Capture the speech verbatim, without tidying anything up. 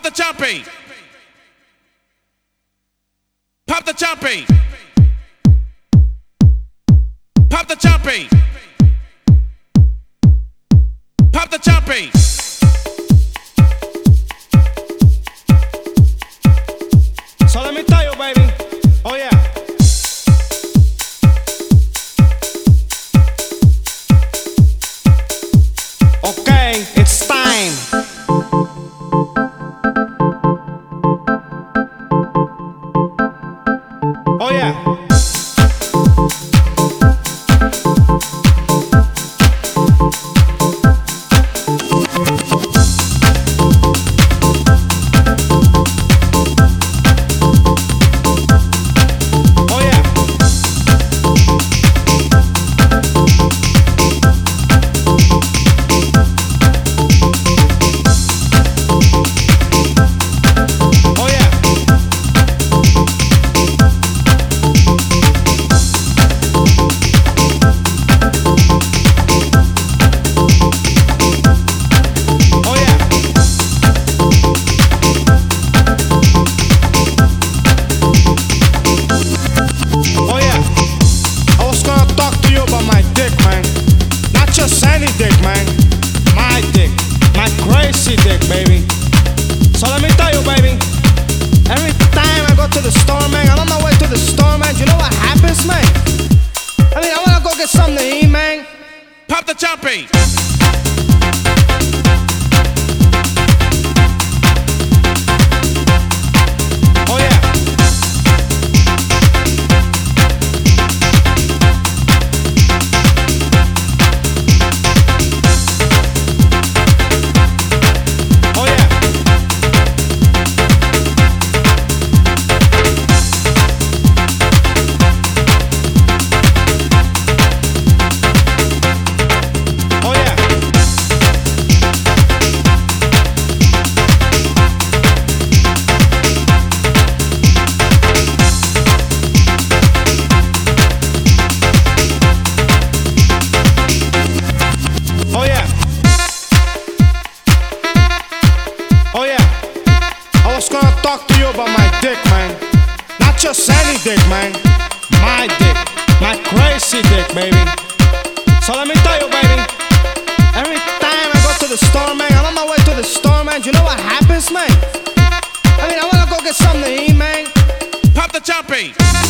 the champagne. Pop the champagne. Pop the champagne. Pop the champagne. So let me tell you, baby. Oh yeah. Okay, it's time. Oh yeah. Dick, man, my dick, my crazy dick, baby. So let me tell you, baby. Every time I go to the store, man, I'm on my way to the store, man. You know what happens, man? I mean, I wanna go get something to eat, man. Pop the champagne. Oh yeah. Talk to you about my dick, man. Not just any dick, man. My dick, my crazy dick, baby. So let me tell you, baby. Every time I go to the store, man, I'm on my way to the store, man. You know what happens, man? I mean, I wanna go get something to eat, man. Pop the champagne.